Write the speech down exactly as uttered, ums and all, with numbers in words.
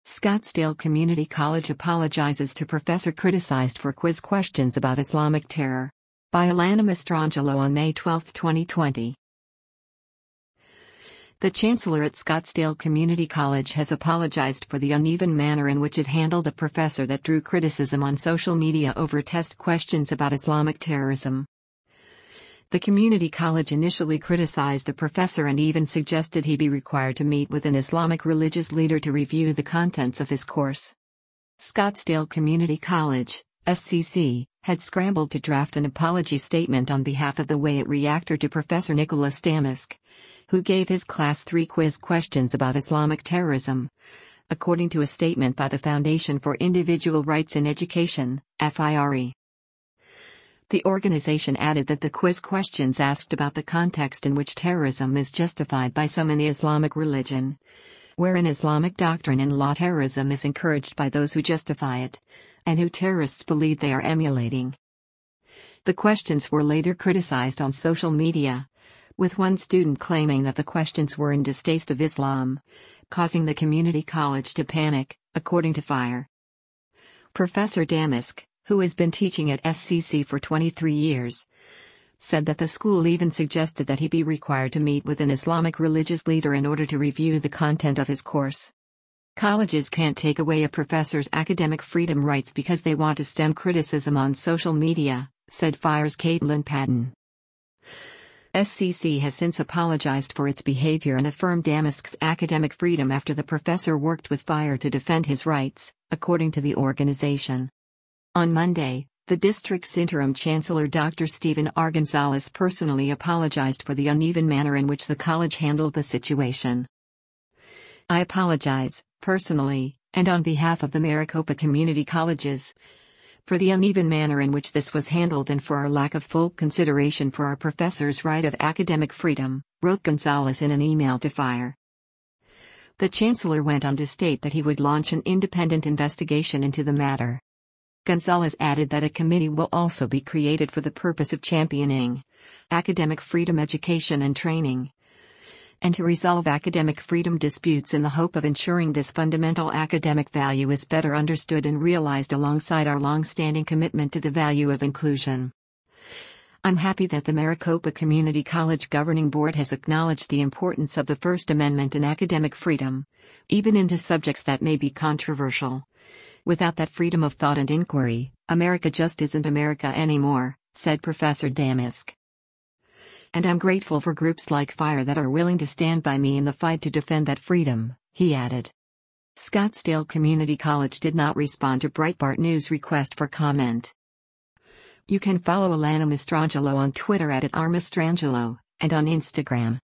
Scottsdale Community College apologizes to professor criticized for quiz questions about Islamic terror. By Alana Mastrangelo on May twelfth, twenty twenty. The chancellor at Scottsdale Community College has apologized for the uneven manner in which it handled a professor that drew criticism on social media over test questions about Islamic terrorism. The community college initially criticized the professor and even suggested he be required to meet with an Islamic religious leader to review the contents of his course. Scottsdale Community College, S C C, had scrambled to draft an apology statement on behalf of the way it reacted to Professor Nicholas Damask, who gave his class three quiz questions about Islamic terrorism, according to a statement by the Foundation for Individual Rights in Education, F I R E. The organization added that the quiz questions asked about the context in which terrorism is justified by some in the Islamic religion, where in Islamic doctrine and law terrorism is encouraged by those who justify it, and who terrorists believe they are emulating. The questions were later criticized on social media, with one student claiming that the questions were in distaste of Islam, causing the community college to panic, according to FIRE. Professor Damask, who has been teaching at S C C for twenty-three years, said that the school even suggested that he be required to meet with an Islamic religious leader in order to review the content of his course. Colleges can't take away a professor's academic freedom rights because they want to stem criticism on social media, said FIRE's Caitlin Patton. S C C has since apologized for its behavior and affirmed Damask's academic freedom after the professor worked with FIRE to defend his rights, according to the organization. On Monday, the district's interim chancellor Doctor Stephen R. Gonzalez personally apologized for the uneven manner in which the college handled the situation. I apologize, personally, and on behalf of the Maricopa Community Colleges, for the uneven manner in which this was handled and for our lack of full consideration for our professors' right of academic freedom, wrote Gonzalez in an email to FIRE. The chancellor went on to state that he would launch an independent investigation into the matter. Gonzalez added that a committee will also be created for the purpose of championing academic freedom education and training, and to resolve academic freedom disputes in the hope of ensuring this fundamental academic value is better understood and realized alongside our long-standing commitment to the value of inclusion. I'm happy that the Maricopa Community College Governing Board has acknowledged the importance of the First Amendment and academic freedom, even into subjects that may be controversial. Without that freedom of thought and inquiry, America just isn't America anymore, said Professor Damask. And I'm grateful for groups like FIRE that are willing to stand by me in the fight to defend that freedom, he added. Scottsdale Community College did not respond to Breitbart News' request for comment. You can follow Alana Mastrangelo on Twitter at, at r mastrangelo, and on Instagram.